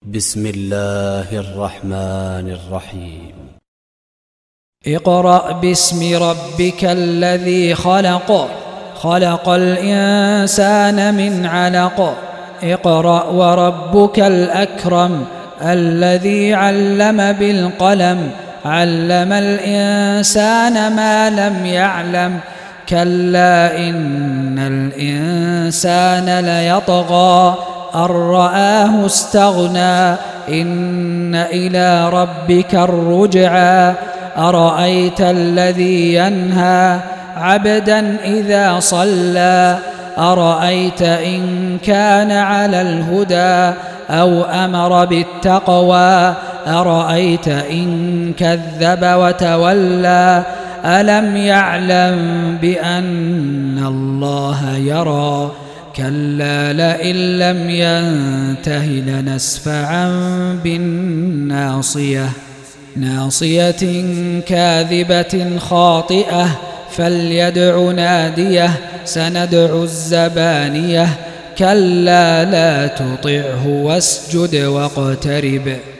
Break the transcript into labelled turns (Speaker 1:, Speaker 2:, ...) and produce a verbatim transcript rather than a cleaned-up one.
Speaker 1: بسم الله الرحمن الرحيم.
Speaker 2: اقرأ باسم ربك الذي خلق خلق الإنسان من علق اقرأ وربك الأكرم الذي علم بالقلم علم الإنسان ما لم يعلم كلا إن الإنسان ليطغى أن رآه استغنى إن إلى ربك الرجعى أرأيت الذي ينهى عبدا إذا صلى أرأيت إن كان على الهدى أو أمر بالتقوى أرأيت إن كذب وتولى ألم يعلم بأن الله يرى كلا لئن لم ينته لنسفعا بالناصية ناصية كاذبة خاطئة فليدع ناديه سندع الزبانية كلا لا تطعه واسجد واقترب